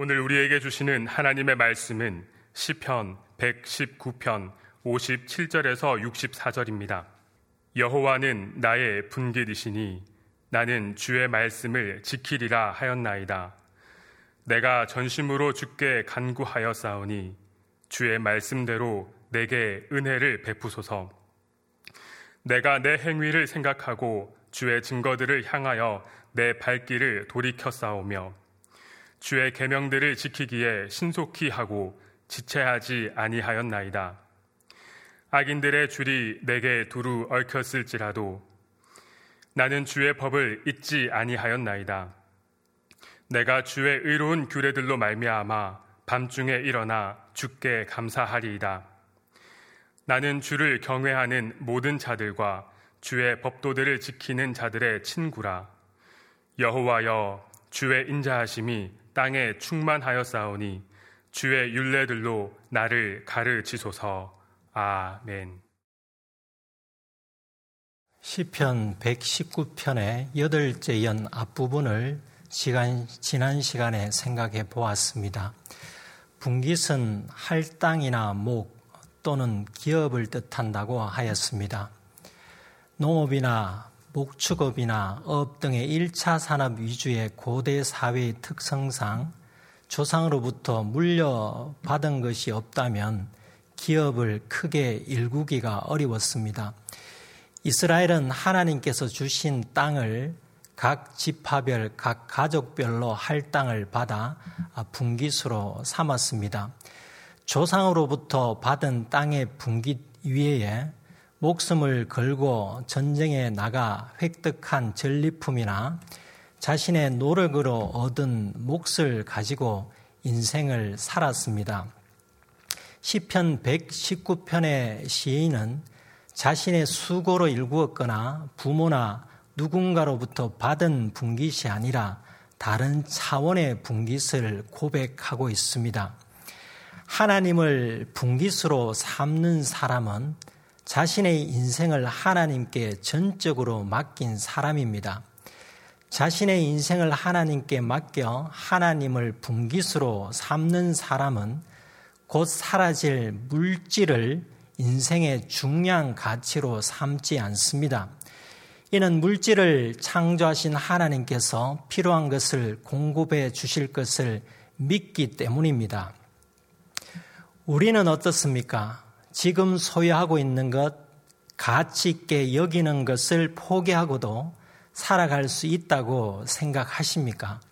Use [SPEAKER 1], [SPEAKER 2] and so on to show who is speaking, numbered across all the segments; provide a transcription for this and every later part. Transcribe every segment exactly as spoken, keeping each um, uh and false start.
[SPEAKER 1] 오늘 우리에게 주시는 하나님의 말씀은 시편 백십구 편 오십칠 절에서 육십사 절입니다. 여호와는 나의 분깃이시니 나는 주의 말씀을 지키리라 하였나이다. 내가 전심으로 주께 간구하였사오니 주의 말씀대로 내게 은혜를 베푸소서. 내가 내 행위를 생각하고 주의 증거들을 향하여 내 발길을 돌이켰사오며 주의 계명들을 지키기에 신속히 하고 지체하지 아니하였나이다. 악인들의 줄이 내게 두루 얽혔을지라도 나는 주의 법을 잊지 아니하였나이다. 내가 주의 의로운 규례들로 말미암아 밤중에 일어나 주께 감사하리이다. 나는 주를 경외하는 모든 자들과 주의 법도들을 지키는 자들의 친구라. 여호와여, 주의 인자하심이 땅에 충만하였사오니 주의 율례들로 나를 가르치소서. 아멘.
[SPEAKER 2] 시편 백십구 편의 여덟째 연 앞부분을 시간, 지난 시간에 생각해 보았습니다. 분깃은 할당이나 목 또는 기업을 뜻한다고 하였습니다. 농업이나 목축업이나 업 등의 일 차 산업 위주의 고대 사회의 특성상 조상으로부터 물려받은 것이 없다면 기업을 크게 일구기가 어려웠습니다. 이스라엘은 하나님께서 주신 땅을 각 지파별, 각 가족별로 할당을 받아 분깃으로 삼았습니다. 조상으로부터 받은 땅의 분깃 위에 목숨을 걸고 전쟁에 나가 획득한 전리품이나 자신의 노력으로 얻은 몫을 가지고 인생을 살았습니다. 시편 백십구 편의 시인은 자신의 수고로 일구었거나 부모나 누군가로부터 받은 분깃이 아니라 다른 차원의 분깃을 고백하고 있습니다. 하나님을 분깃으로 삼는 사람은 자신의 인생을 하나님께 전적으로 맡긴 사람입니다. 자신의 인생을 하나님께 맡겨 하나님을 분깃으로 삼는 사람은 곧 사라질 물질을 인생의 중요한 가치로 삼지 않습니다. 이는 물질을 창조하신 하나님께서 필요한 것을 공급해 주실 것을 믿기 때문입니다. 우리는 어떻습니까? 지금 소유하고 있는 것, 가치 있게 여기는 것을 포기하고도 살아갈 수 있다고 생각하십니까?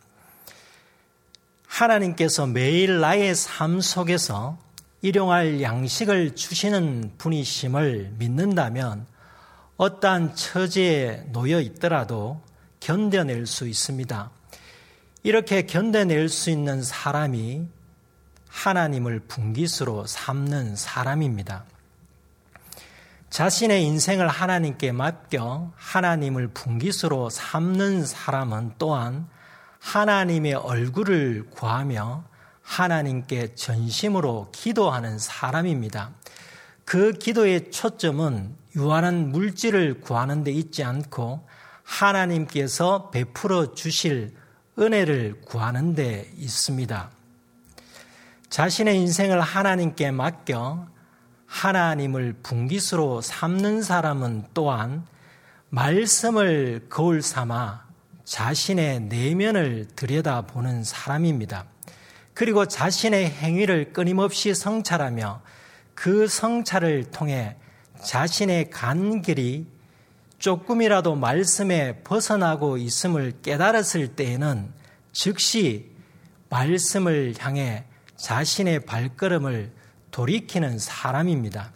[SPEAKER 2] 하나님께서 매일 나의 삶 속에서 일용할 양식을 주시는 분이심을 믿는다면 어떠한 처지에 놓여 있더라도 견뎌낼 수 있습니다. 이렇게 견뎌낼 수 있는 사람이 하나님을 분깃으로 삼는 사람입니다. 자신의 인생을 하나님께 맡겨 하나님을 분깃으로 삼는 사람은 또한 하나님의 얼굴을 구하며 하나님께 전심으로 기도하는 사람입니다. 그 기도의 초점은 유한한 물질을 구하는 데 있지 않고 하나님께서 베풀어 주실 은혜를 구하는 데 있습니다. 자신의 인생을 하나님께 맡겨 하나님을 분깃으로 삼는 사람은 또한 말씀을 거울 삼아 자신의 내면을 들여다보는 사람입니다. 그리고 자신의 행위를 끊임없이 성찰하며 그 성찰을 통해 자신의 간길이 조금이라도 말씀에 벗어나고 있음을 깨달았을 때에는 즉시 말씀을 향해 자신의 발걸음을 돌이키는 사람입니다.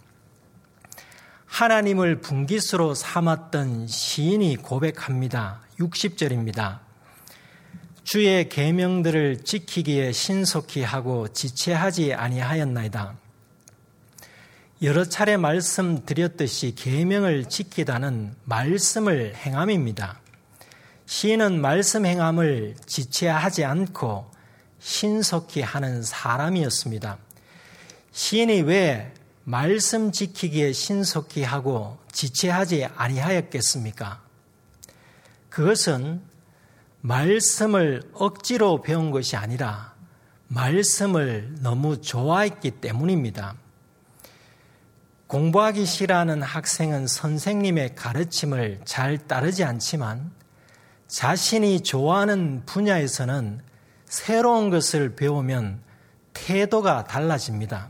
[SPEAKER 2] 하나님을 분깃으로 삼았던 시인이 고백합니다. 육십 절입니다. 주의 계명들을 지키기에 신속히 하고 지체하지 아니하였나이다. 여러 차례 말씀드렸듯이 계명을 지키다는 말씀을 행함입니다. 시인은 말씀 행함을 지체하지 않고 신속히 하는 사람이었습니다. 시인이 왜 말씀 지키기에 신속히 하고 지체하지 아니하였겠습니까? 그것은 말씀을 억지로 배운 것이 아니라 말씀을 너무 좋아했기 때문입니다. 공부하기 싫어하는 학생은 선생님의 가르침을 잘 따르지 않지만 자신이 좋아하는 분야에서는 새로운 것을 배우면 태도가 달라집니다.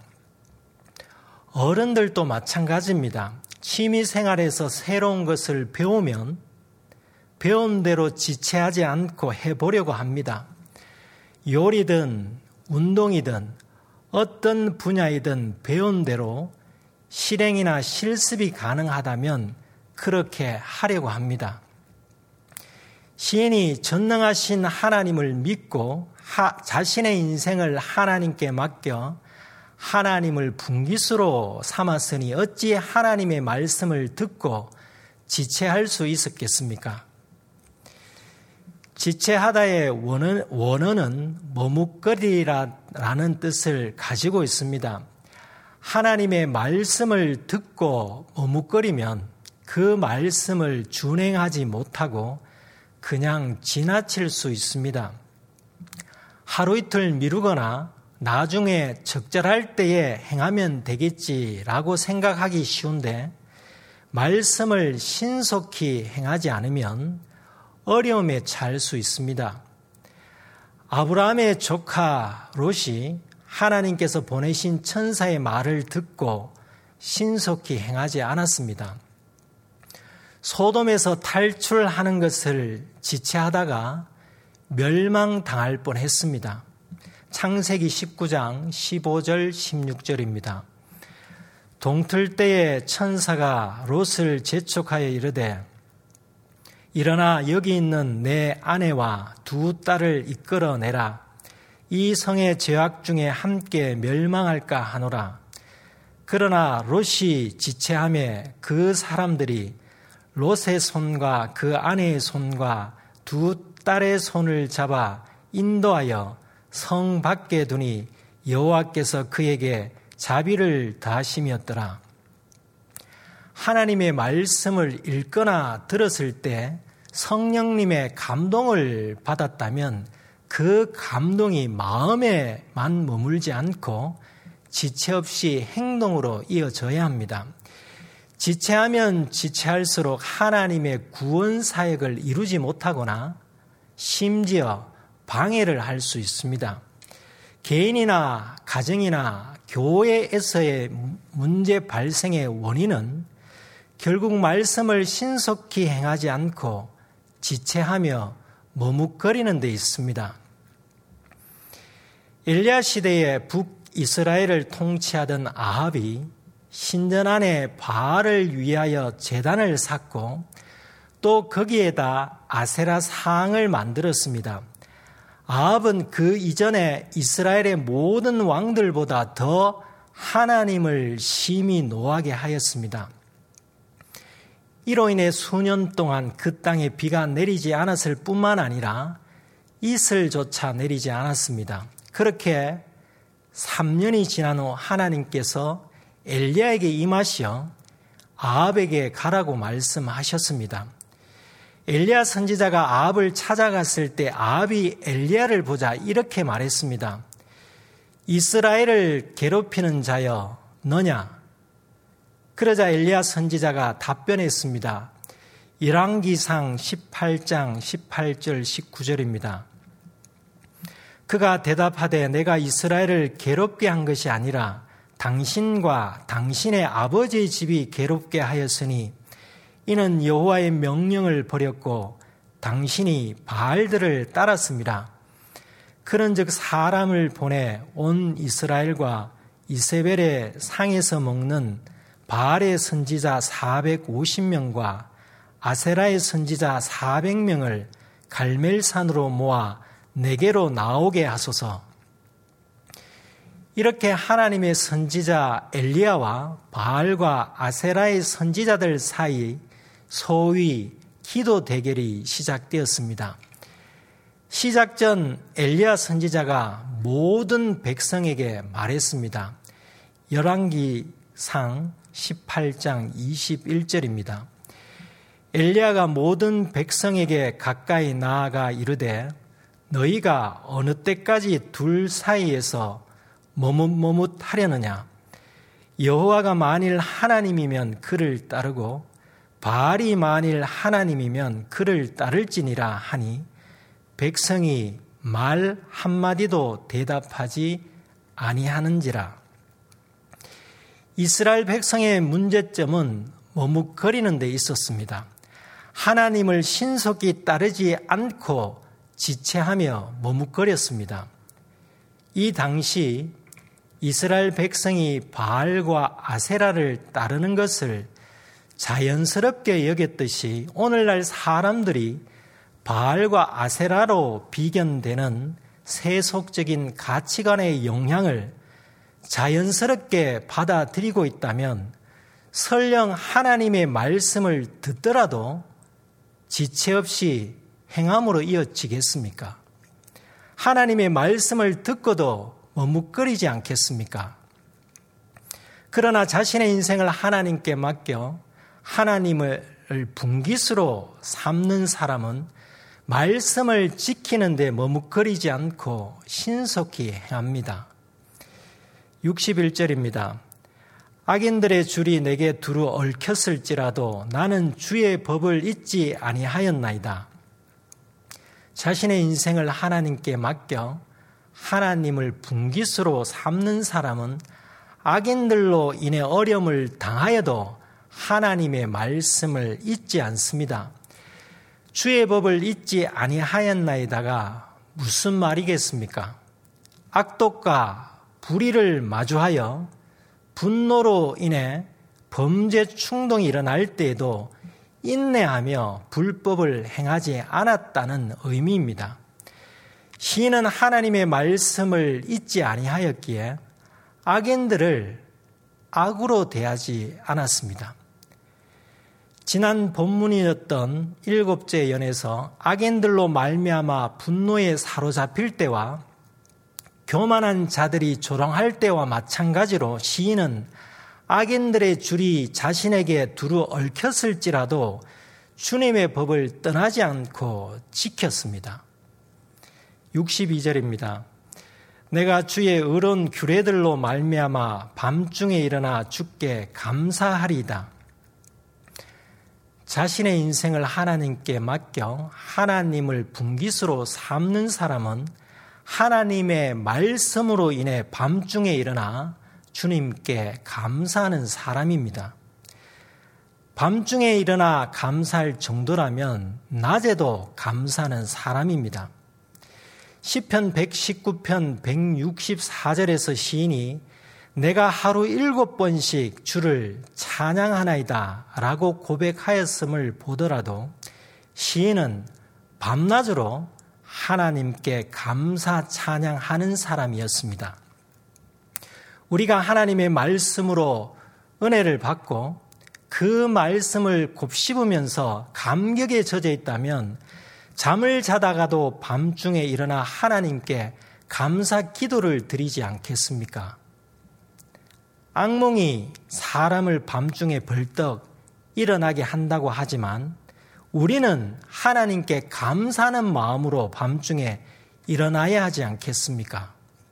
[SPEAKER 2] 어른들도 마찬가지입니다. 취미생활에서 새로운 것을 배우면 배운 대로 지체하지 않고 해보려고 합니다. 요리든 운동이든 어떤 분야이든 배운 대로 실행이나 실습이 가능하다면 그렇게 하려고 합니다. 시인이 전능하신 하나님을 믿고 하, 자신의 인생을 하나님께 맡겨 하나님을 분깃으로 삼았으니 어찌 하나님의 말씀을 듣고 지체할 수 있었겠습니까? 지체하다의 원어, 원어는 머뭇거리라는 뜻을 가지고 있습니다. 하나님의 말씀을 듣고 머뭇거리면 그 말씀을 준행하지 못하고 그냥 지나칠 수 있습니다. 하루 이틀 미루거나 나중에 적절할 때에 행하면 되겠지라고 생각하기 쉬운데 말씀을 신속히 행하지 않으면 어려움에 처할 수 있습니다. 아브라함의 조카 롯이 하나님께서 보내신 천사의 말을 듣고 신속히 행하지 않았습니다. 소돔에서 탈출하는 것을 지체하다가 멸망당할 뻔했습니다. 창세기 십구 장 십오 절 십육 절입니다. 동틀 때에 천사가 롯을 재촉하여 이르되 일어나 여기 있는 내 아내와 두 딸을 이끌어내라. 이 성의 죄악 중에 함께 멸망할까 하노라. 그러나 롯이 지체하며 그 사람들이 롯의 손과 그 아내의 손과 두 딸의 손을 잡아 인도하여 성 밖에 두니 여호와께서 그에게 자비를 다하심이었더라. 하나님의 말씀을 읽거나 들었을 때 성령님의 감동을 받았다면 그 감동이 마음에만 머물지 않고 지체 없이 행동으로 이어져야 합니다. 지체하면 지체할수록 하나님의 구원 사역을 이루지 못하거나 심지어 방해를 할 수 있습니다. 개인이나 가정이나 교회에서의 문제 발생의 원인은 결국 말씀을 신속히 행하지 않고 지체하며 머뭇거리는 데 있습니다. 엘리야 시대에 북이스라엘을 통치하던 아합이 신전 안에 바알을 위하여 제단을 쌓고 또 거기에다 아세라 상을 만들었습니다. 아합은 그 이전에 이스라엘의 모든 왕들보다 더 하나님을 심히 노하게 하였습니다. 이로 인해 수년 동안 그 땅에 비가 내리지 않았을 뿐만 아니라 이슬조차 내리지 않았습니다. 그렇게 삼 년이 지난 후 하나님께서 엘리야에게 임하시어 아합에게 가라고 말씀하셨습니다. 엘리야 선지자가 아합을 찾아갔을 때 아합이 엘리야를 보자 이렇게 말했습니다. 이스라엘을 괴롭히는 자여 너냐? 그러자 엘리야 선지자가 답변했습니다. 열왕기상 십팔 장 십팔 절 십구 절입니다. 그가 대답하되 내가 이스라엘을 괴롭게 한 것이 아니라 당신과 당신의 아버지의 집이 괴롭게 하였으니 이는 여호와의 명령을 버렸고 당신이 바알들을 따랐습니다. 그런즉 사람을 보내 온 이스라엘과 이세벨의 상에서 먹는 바알의 선지자 사백오십 명과 아세라의 선지자 사백 명을 갈멜산으로 모아 내게로 나오게 하소서. 이렇게 하나님의 선지자 엘리야와 바알과 아세라의 선지자들 사이 소위 기도 대결이 시작되었습니다. 시작 전 엘리야 선지자가 모든 백성에게 말했습니다. 열왕기상 십팔 장 이십일 절입니다. 엘리야가 모든 백성에게 가까이 나아가 이르되 너희가 어느 때까지 둘 사이에서 머뭇머뭇하려느냐? 여호와가 만일 하나님이면 그를 따르고 바알이 만일 하나님이면 그를 따를지니라 하니 백성이 말 한마디도 대답하지 아니하는지라. 이스라엘 백성의 문제점은 머뭇거리는 데 있었습니다. 하나님을 신속히 따르지 않고 지체하며 머뭇거렸습니다. 이 당시 이스라엘 백성이 바알과 아세라를 따르는 것을 자연스럽게 여겼듯이 오늘날 사람들이 바알과 아세라로 비견되는 세속적인 가치관의 영향을 자연스럽게 받아들이고 있다면 설령 하나님의 말씀을 듣더라도 지체 없이 행함으로 이어지겠습니까? 하나님의 말씀을 듣고도 머뭇거리지 않겠습니까? 그러나 자신의 인생을 하나님께 맡겨 하나님을 분깃으로 삼는 사람은 말씀을 지키는 데 머뭇거리지 않고 신속히 행합니다. 육십일 절입니다. 악인들의 줄이 내게 두루 얽혔을지라도 나는 주의 법을 잊지 아니하였나이다. 자신의 인생을 하나님께 맡겨 하나님을 분깃으로 삼는 사람은 악인들로 인해 어려움을 당하여도 하나님의 말씀을 잊지 않습니다. 주의 법을 잊지 아니하였나이다가 무슨 말이겠습니까? 악독과 불의를 마주하여 분노로 인해 범죄 충동이 일어날 때에도 인내하며 불법을 행하지 않았다는 의미입니다. 시인은 하나님의 말씀을 잊지 아니하였기에 악인들을 악으로 대하지 않았습니다. 지난 본문이었던 일곱째 연에서 악인들로 말미암아 분노에 사로잡힐 때와 교만한 자들이 조롱할 때와 마찬가지로 시인은 악인들의 줄이 자신에게 두루 얽혔을지라도 주님의 법을 떠나지 않고 지켰습니다. 육십이 절입니다. 내가 주의 의로운 규례들로 말미암아 밤중에 일어나 주께 감사하리이다. 자신의 인생을 하나님께 맡겨 하나님을 분깃으로 삼는 사람은 하나님의 말씀으로 인해 밤중에 일어나 주님께 감사하는 사람입니다. 밤중에 일어나 감사할 정도라면 낮에도 감사하는 사람입니다. 시편 백십구 편 백육십사 절에서 시인이 내가 하루 일곱 번씩 주를 찬양하나이다 라고 고백하였음을 보더라도 시인은 밤낮으로 하나님께 감사 찬양하는 사람이었습니다. 우리가 하나님의 말씀으로 은혜를 받고 그 말씀을 곱씹으면서 감격에 젖어 있다면 잠을 자다가도 밤중에 일어나 하나님께 감사 기도를 드리지 않겠습니까? 악몽이 사람을 밤중에 벌떡 일어나게 한다고 하지만 우리는 하나님께 감사하는 마음으로 밤중에 일어나야 하지 않겠습니까?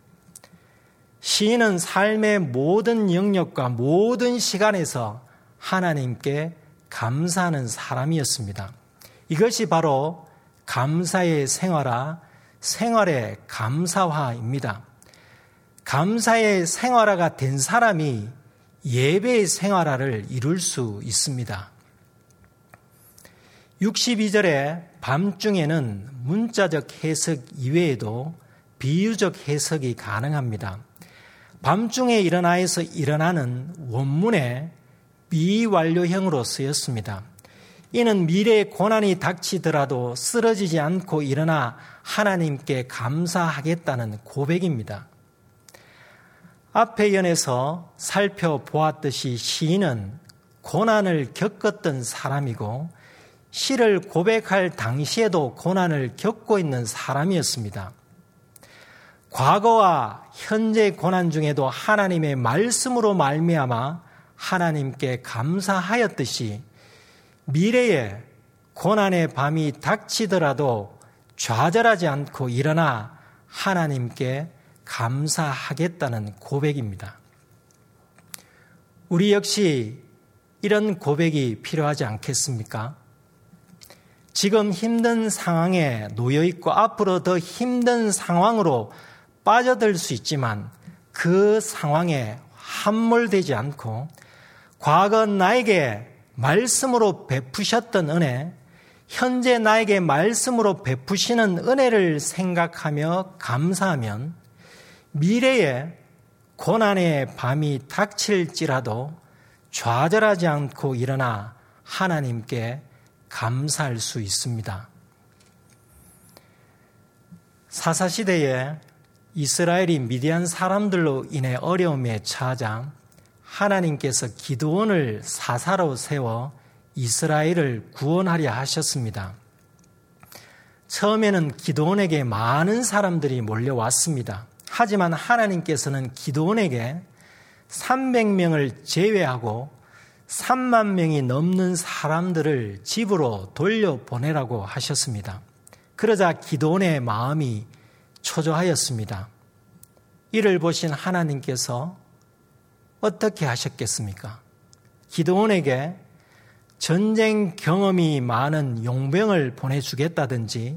[SPEAKER 2] 시인은 삶의 모든 영역과 모든 시간에서 하나님께 감사하는 사람이었습니다. 이것이 바로 감사의 생활화, 생활의 감사화입니다. 감사의 생활화가 된 사람이 예배의 생활화를 이룰 수 있습니다. 육십이 절의 밤중에는 문자적 해석 이외에도 비유적 해석이 가능합니다. 밤중에 일어나에서 일어나는 원문에 미완료형으로 쓰였습니다. 이는 미래의 고난이 닥치더라도 쓰러지지 않고 일어나 하나님께 감사하겠다는 고백입니다. 앞의 연에서 살펴보았듯이 시인은 고난을 겪었던 사람이고 시를 고백할 당시에도 고난을 겪고 있는 사람이었습니다. 과거와 현재의 고난 중에도 하나님의 말씀으로 말미암아 하나님께 감사하였듯이 미래에 고난의 밤이 닥치더라도 좌절하지 않고 일어나 하나님께 감사하겠다는 고백입니다. 우리 역시 이런 고백이 필요하지 않겠습니까? 지금 힘든 상황에 놓여 있고 앞으로 더 힘든 상황으로 빠져들 수 있지만 그 상황에 함몰되지 않고 과거 나에게 말씀으로 베푸셨던 은혜, 현재 나에게 말씀으로 베푸시는 은혜를 생각하며 감사하면 미래에 고난의 밤이 닥칠지라도 좌절하지 않고 일어나 하나님께 감사할 수 있습니다. 사사시대에 이스라엘이 미디안 사람들로 인해 어려움에 처하자 하나님께서 기드온을 사사로 세워 이스라엘을 구원하려 하셨습니다. 처음에는 기드온에게 많은 사람들이 몰려왔습니다. 하지만 하나님께서는 기드온에게 삼백 명을 제외하고 삼만 명이 넘는 사람들을 집으로 돌려보내라고 하셨습니다. 그러자 기드온의 마음이 초조하였습니다. 이를 보신 하나님께서 어떻게 하셨겠습니까? 기드온에게 전쟁 경험이 많은 용병을 보내주겠다든지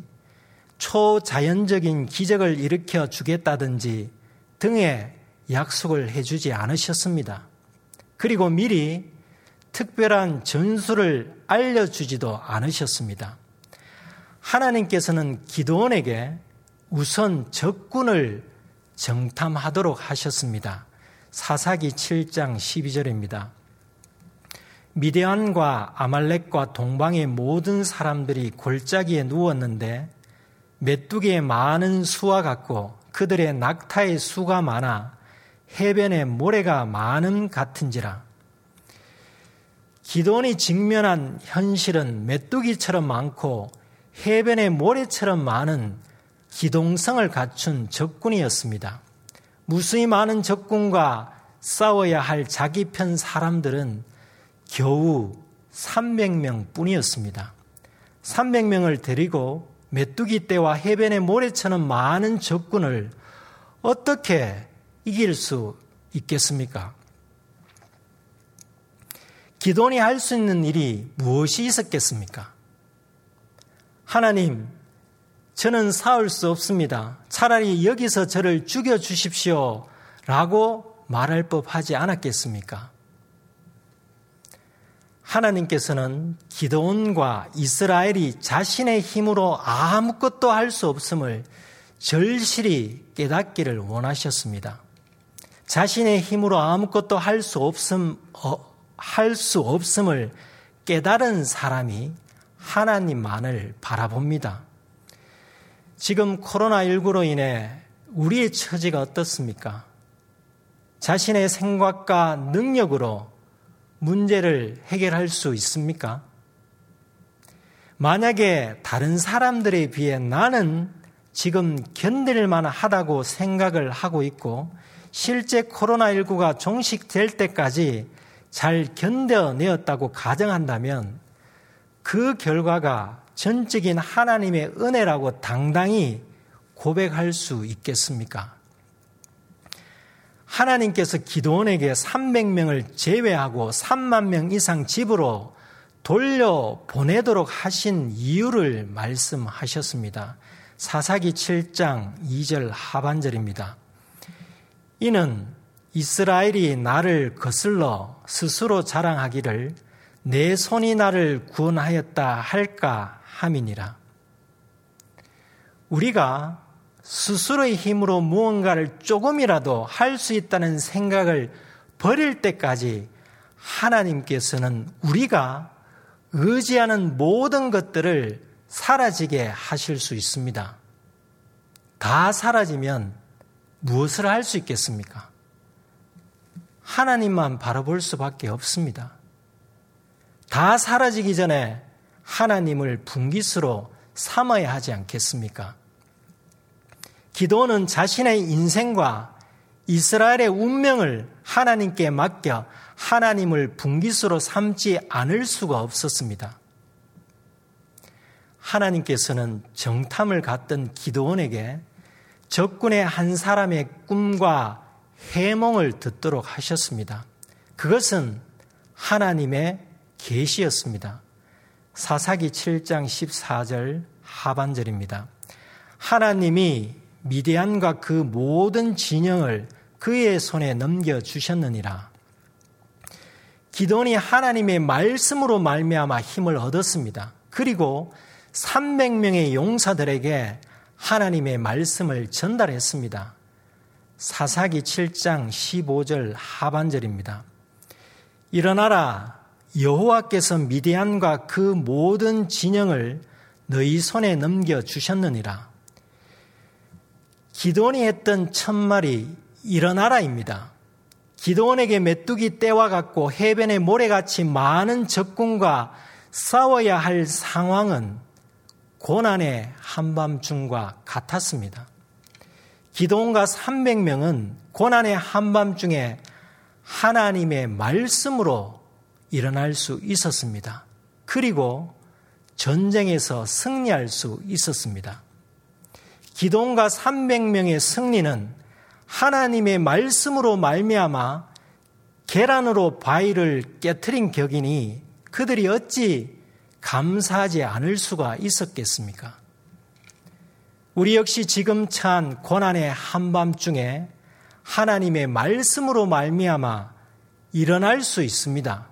[SPEAKER 2] 초자연적인 기적을 일으켜 주겠다든지 등의 약속을 해주지 않으셨습니다. 그리고 미리 특별한 전술을 알려주지도 않으셨습니다. 하나님께서는 기드온에게 우선 적군을 정탐하도록 하셨습니다. 사사기 칠 장 십이 절입니다. 미디안과 아말렉과 동방의 모든 사람들이 골짜기에 누웠는데 메뚜기의 많은 수와 같고 그들의 낙타의 수가 많아 해변에 모래가 많음 같은지라. 기드온이 직면한 현실은 메뚜기처럼 많고 해변의 모래처럼 많은 기동성을 갖춘 적군이었습니다. 무수히 많은 적군과 싸워야 할 자기 편 사람들은 겨우 삼백 명 뿐이었습니다. 삼백 명을 데리고 메뚜기 떼와 해변의 모래처럼 많은 적군을 어떻게 이길 수 있겠습니까? 기드온이 할 수 있는 일이 무엇이 있었겠습니까? 하나님, 저는 싸울 수 없습니다. 차라리 여기서 저를 죽여주십시오 라고 말할 법하지 않았겠습니까? 하나님께서는 기드온과 이스라엘이 자신의 힘으로 아무것도 할 수 없음을 절실히 깨닫기를 원하셨습니다. 자신의 힘으로 아무것도 할 수 없음, 어, 할 수 없음을 깨달은 사람이 하나님만을 바라봅니다. 지금 코로나십구로 인해 우리의 처지가 어떻습니까? 자신의 생각과 능력으로 문제를 해결할 수 있습니까? 만약에 다른 사람들에 비해 나는 지금 견딜만 하다고 생각을 하고 있고 실제 코로나십구가 종식될 때까지 잘 견뎌내었다고 가정한다면 그 결과가 전적인 하나님의 은혜라고 당당히 고백할 수 있겠습니까? 하나님께서 기드온에게 삼백 명을 제외하고 삼만 명 이상 집으로 돌려보내도록 하신 이유를 말씀하셨습니다. 사사기 칠 장 이 절 하반절입니다. 이는 이스라엘이 나를 거슬러 스스로 자랑하기를 내 손이 나를 구원하였다 할까 함이니라. 우리가 스스로의 힘으로 무언가를 조금이라도 할 수 있다는 생각을 버릴 때까지 하나님께서는 우리가 의지하는 모든 것들을 사라지게 하실 수 있습니다. 다 사라지면 무엇을 할 수 있겠습니까? 하나님만 바라볼 수밖에 없습니다. 다 사라지기 전에 하나님을 분깃으로 삼아야 하지 않겠습니까? 기드온은 자신의 인생과 이스라엘의 운명을 하나님께 맡겨 하나님을 분깃으로 삼지 않을 수가 없었습니다. 하나님께서는 정탐을 갔던 기드온에게 적군의 한 사람의 꿈과 해몽을 듣도록 하셨습니다. 그것은 하나님의 계시였습니다. 사사기 칠 장 십사 절 하반절입니다. 하나님이 미디안과 그 모든 진영을 그의 손에 넘겨주셨느니라. 기드온이 하나님의 말씀으로 말미암아 힘을 얻었습니다. 그리고 삼백 명의 용사들에게 하나님의 말씀을 전달했습니다. 사사기 칠 장 십오 절 하반절입니다. 일어나라, 여호와께서 미디안과 그 모든 진영을 너희 손에 넘겨주셨느니라. 기드온이 했던 첫말이 일어나라입니다. 기드온에게 메뚜기 떼와 같고 해변의 모래같이 많은 적군과 싸워야 할 상황은 고난의 한밤중과 같았습니다. 기드온과 삼백 명은 고난의 한밤중에 하나님의 말씀으로 일어날 수 있었습니다. 그리고 전쟁에서 승리할 수 있었습니다. 기드온과 삼백 명의 승리는 하나님의 말씀으로 말미암아 계란으로 바위를 깨트린 격이니 그들이 어찌 감사하지 않을 수가 있었겠습니까? 우리 역시 지금 처한 고난의 한밤중에 하나님의 말씀으로 말미암아 일어날 수 있습니다.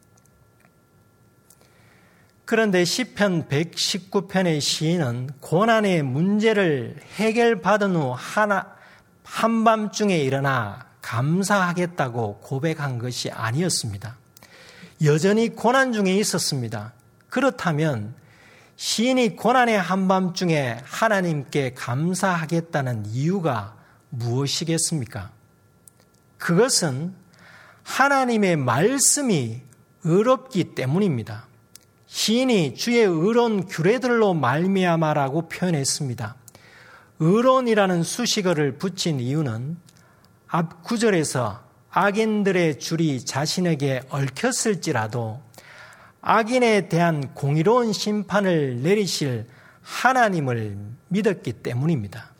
[SPEAKER 2] 그런데 시편 백십구 편의 시인은 고난의 문제를 해결받은 후 하나, 한밤중에 일어나 감사하겠다고 고백한 것이 아니었습니다. 여전히 고난 중에 있었습니다. 그렇다면 시인이 고난의 한밤중에 하나님께 감사하겠다는 이유가 무엇이겠습니까? 그것은 하나님의 말씀이 의롭기 때문입니다. 시인이 주의 의로운 규례들로 말미암아라고 표현했습니다. 의로운이라는 수식어를 붙인 이유는 앞 구절에서 악인들의 줄이 자신에게 얽혔을지라도 악인에 대한 공의로운 심판을 내리실 하나님을 믿었기 때문입니다.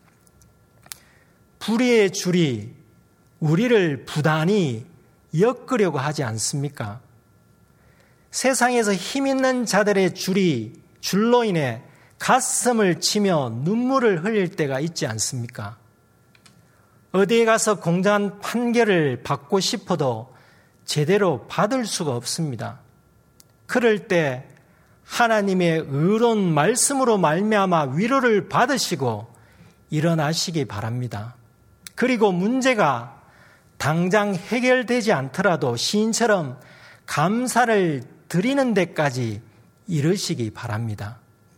[SPEAKER 2] 불의의 줄이 우리를 부단히 엮으려고 하지 않습니까? 세상에서 힘 있는 자들의 줄이 줄로 인해 가슴을 치며 눈물을 흘릴 때가 있지 않습니까? 어디에 가서 공정한 판결을 받고 싶어도 제대로 받을 수가 없습니다. 그럴 때 하나님의 의로운 말씀으로 말미암아 위로를 받으시고 일어나시기 바랍니다. 그리고 문제가 당장 해결되지 않더라도 시인처럼 감사를 드리는 데까지 이르시기 바랍니다.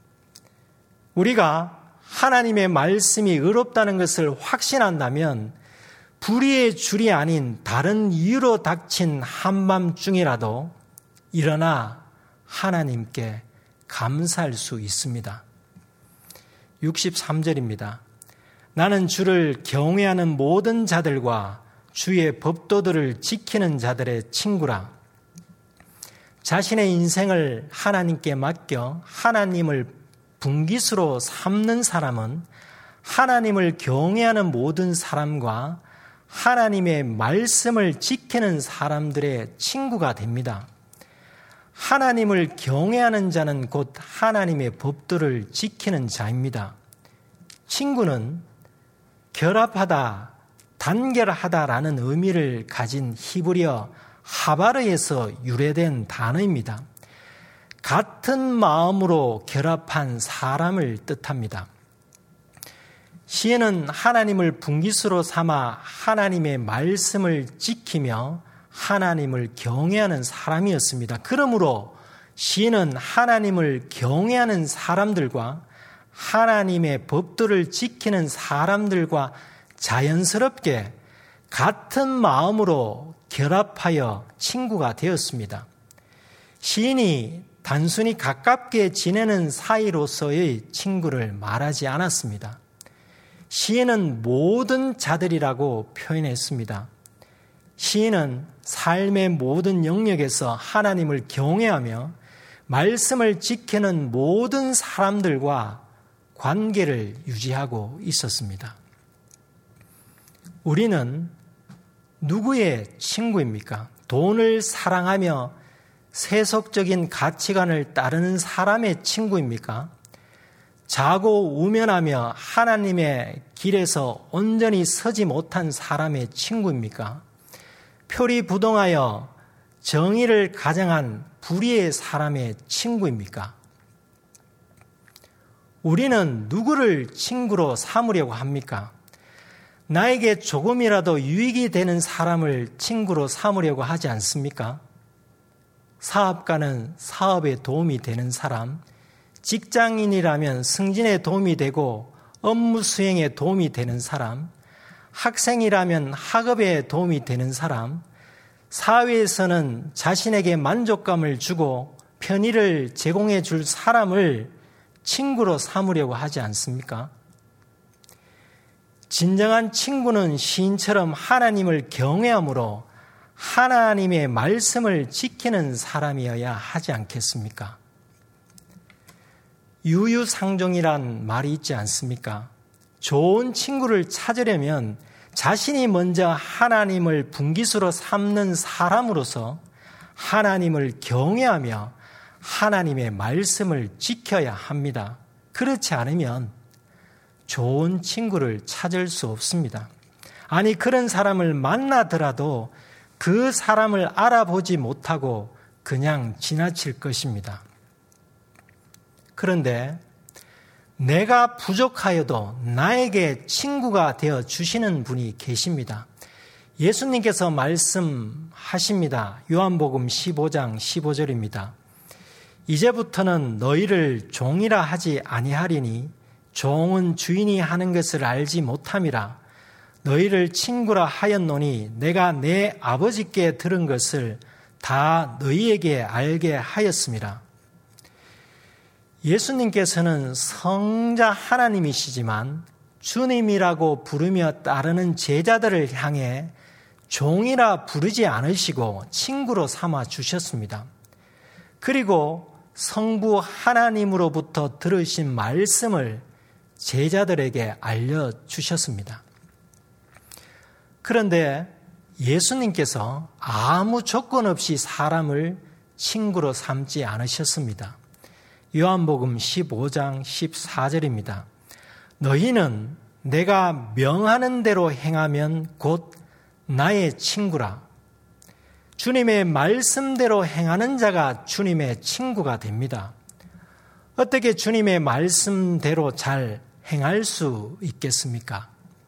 [SPEAKER 2] 우리가 하나님의 말씀이 의롭다는 것을 확신한다면 불의의 줄이 아닌 다른 이유로 닥친 한밤중이라도 일어나 하나님께 감사할 수 있습니다. 육십삼 절입니다. 나는 주를 경외하는 모든 자들과 주의 법도들을 지키는 자들의 친구라. 자신의 인생을 하나님께 맡겨 하나님을 분깃으로 삼는 사람은 하나님을 경외하는 모든 사람과 하나님의 말씀을 지키는 사람들의 친구가 됩니다. 하나님을 경외하는 자는 곧 하나님의 법도를 지키는 자입니다. 친구는 결합하다, 단결하다라는 의미를 가진 히브리어 하바르에서 유래된 단어입니다. 같은 마음으로 결합한 사람을 뜻합니다. 시인은 하나님을 분깃으로 삼아 하나님의 말씀을 지키며 하나님을 경외하는 사람이었습니다. 그러므로 시인은 하나님을 경외하는 사람들과 하나님의 법도를 지키는 사람들과 자연스럽게 같은 마음으로 결합하여 친구가 되었습니다. 시인이 단순히 가깝게 지내는 사이로서의 친구를 말하지 않았습니다. 시인은 모든 자들이라고 표현했습니다. 시인은 삶의 모든 영역에서 하나님을 경외하며 말씀을 지키는 모든 사람들과 관계를 유지하고 있었습니다. 우리는 누구의 친구입니까? 돈을 사랑하며 세속적인 가치관을 따르는 사람의 친구입니까? 자고 우면하며 하나님의 길에서 온전히 서지 못한 사람의 친구입니까? 표리부동하여 정의를 가장한 불의의 사람의 친구입니까? 우리는 누구를 친구로 삼으려고 합니까? 나에게 조금이라도 유익이 되는 사람을 친구로 삼으려고 하지 않습니까? 사업가는 사업에 도움이 되는 사람, 직장인이라면 승진에 도움이 되고 업무 수행에 도움이 되는 사람, 학생이라면 학업에 도움이 되는 사람, 사회에서는 자신에게 만족감을 주고 편의를 제공해 줄 사람을 친구로 삼으려고 하지 않습니까? 진정한 친구는 시인처럼 하나님을 경외함으로 하나님의 말씀을 지키는 사람이어야 하지 않겠습니까? 유유상종이란 말이 있지 않습니까? 좋은 친구를 찾으려면 자신이 먼저 하나님을 분깃으로 삼는 사람으로서 하나님을 경외하며 하나님의 말씀을 지켜야 합니다. 그렇지 않으면 좋은 친구를 찾을 수 없습니다. 아니, 그런 사람을 만나더라도 그 사람을 알아보지 못하고 그냥 지나칠 것입니다. 그런데 내가 부족하여도 나에게 친구가 되어 주시는 분이 계십니다. 예수님께서 말씀하십니다. 요한복음 십오 장 십오 절입니다. 이제부터는 너희를 종이라 하지 아니하리니 종은 주인이 하는 것을 알지 못함이라. 너희를 친구라 하였노니 내가 내 아버지께 들은 것을 다 너희에게 알게 하였습니다. 예수님께서는 성자 하나님이시지만 주님이라고 부르며 따르는 제자들을 향해 종이라 부르지 않으시고 친구로 삼아 주셨습니다. 그리고 성부 하나님으로부터 들으신 말씀을 제자들에게 알려주셨습니다. 그런데 예수님께서 아무 조건 없이 사람을 친구로 삼지 않으셨습니다. 요한복음 십오 장 십사 절입니다. 너희는 내가 명하는 대로 행하면 곧 나의 친구라. 주님의 말씀대로 행하는 자가 주님의 친구가 됩니다. 어떻게 주님의 말씀대로 잘 행할 수 있겠습니까?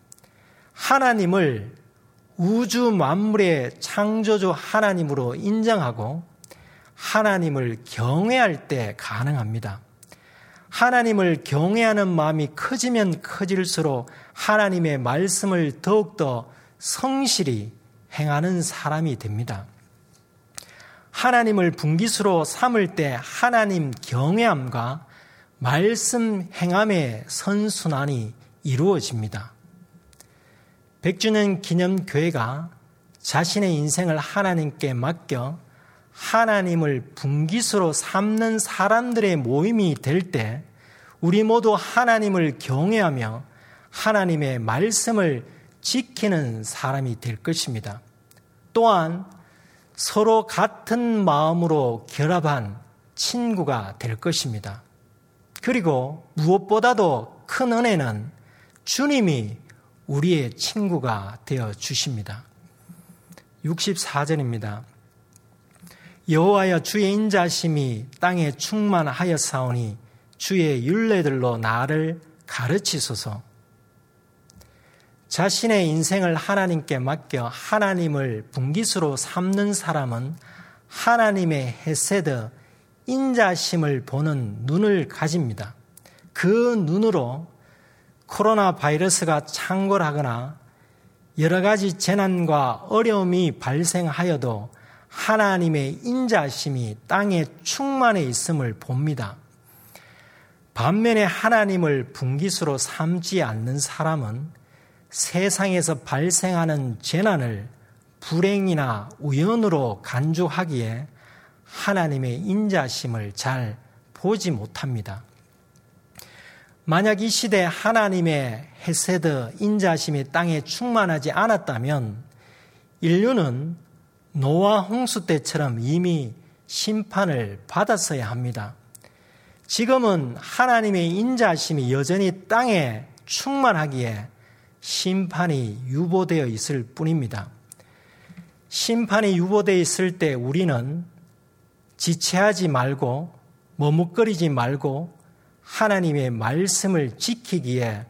[SPEAKER 2] 하나님을 우주 만물의 창조주 하나님으로 인정하고 하나님을 경외할 때 가능합니다. 하나님을 경외하는 마음이 커지면 커질수록 하나님의 말씀을 더욱더 성실히 행하는 사람이 됩니다. 하나님을 분깃으로 삼을 때 하나님 경외함과 말씀 행함의 선순환이 이루어집니다. 백 주년 기념교회가 자신의 인생을 하나님께 맡겨 하나님을 분깃으로 삼는 사람들의 모임이 될 때 우리 모두 하나님을 경외하며 하나님의 말씀을 지키는 사람이 될 것입니다. 또한 서로 같은 마음으로 결합한 친구가 될 것입니다. 그리고 무엇보다도 큰 은혜는 주님이 우리의 친구가 되어 주십니다. 육십사 절입니다. 여호와여 주의 인자심이 땅에 충만하였사오니 주의 율례들로 나를 가르치소서. 자신의 인생을 하나님께 맡겨 하나님을 분깃으로 삼는 사람은 하나님의 헤세드, 인자심을 보는 눈을 가집니다. 그 눈으로 코로나 바이러스가 창궐하거나 여러 가지 재난과 어려움이 발생하여도 하나님의 인자심이 땅에 충만해 있음을 봅니다. 반면에 하나님을 분깃으로 삼지 않는 사람은 세상에서 발생하는 재난을 불행이나 우연으로 간주하기에 하나님의 인자심을 잘 보지 못합니다. 만약 이 시대 하나님의 헤세드, 인자심이 땅에 충만하지 않았다면 인류는 노아 홍수 때처럼 이미 심판을 받았어야 합니다. 지금은 하나님의 인자심이 여전히 땅에 충만하기에 심판이 유보되어 있을 뿐입니다. 심판이 유보되어 있을 때 우리는 지체하지 말고 머뭇거리지 말고 하나님의 말씀을 지키기에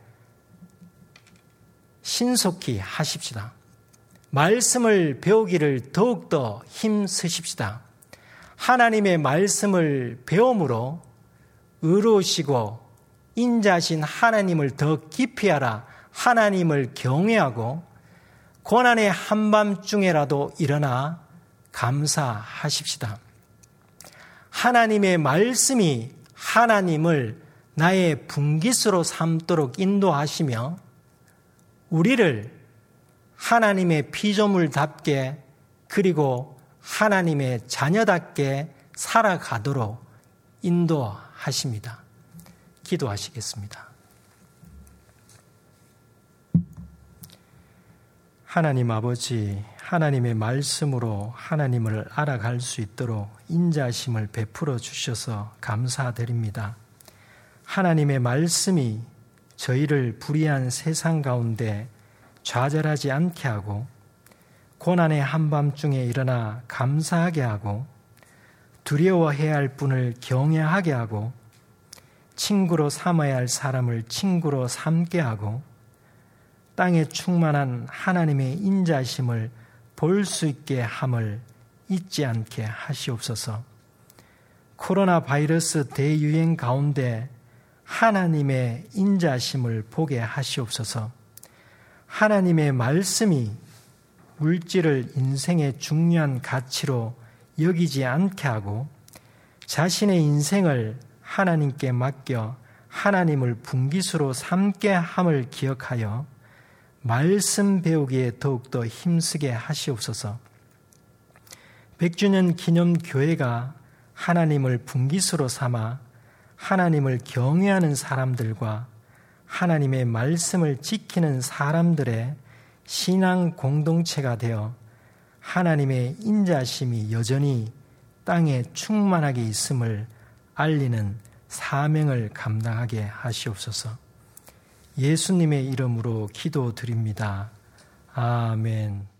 [SPEAKER 2] 신속히 하십시다. 말씀을 배우기를 더욱더 힘쓰십시다. 하나님의 말씀을 배움으로 의로우시고 인자신 하나님을 더 깊이 알아 하나님을 경외하고 고난의 한밤중에라도 일어나 감사하십시다. 하나님의 말씀이 하나님을 나의 분깃으로 삼도록 인도하시며 우리를 하나님의 피조물답게 그리고 하나님의 자녀답게 살아가도록 인도하십니다. 기도하시겠습니다. 하나님 아버지, 하나님의 말씀으로 하나님을 알아갈 수 있도록 인자심을 베풀어 주셔서 감사드립니다. 하나님의 말씀이 저희를 불의한 세상 가운데 좌절하지 않게 하고 고난의 한밤중에 일어나 감사하게 하고 두려워해야 할 분을 경외하게 하고 친구로 삼아야 할 사람을 친구로 삼게 하고 땅에 충만한 하나님의 인자심을 볼 수 있게 함을 잊지 않게 하시옵소서. 코로나 바이러스 대유행 가운데 하나님의 인자심을 보게 하시옵소서. 하나님의 말씀이 물질을 인생의 중요한 가치로 여기지 않게 하고 자신의 인생을 하나님께 맡겨 하나님을 분깃으로 삼게 함을 기억하여 말씀 배우기에 더욱더 힘쓰게 하시옵소서. 백 주년 기념 교회가 하나님을 분깃으로 삼아 하나님을 경외하는 사람들과 하나님의 말씀을 지키는 사람들의 신앙 공동체가 되어 하나님의 인자심이 여전히 땅에 충만하게 있음을 알리는 사명을 감당하게 하시옵소서. 예수님의 이름으로 기도드립니다. 아멘.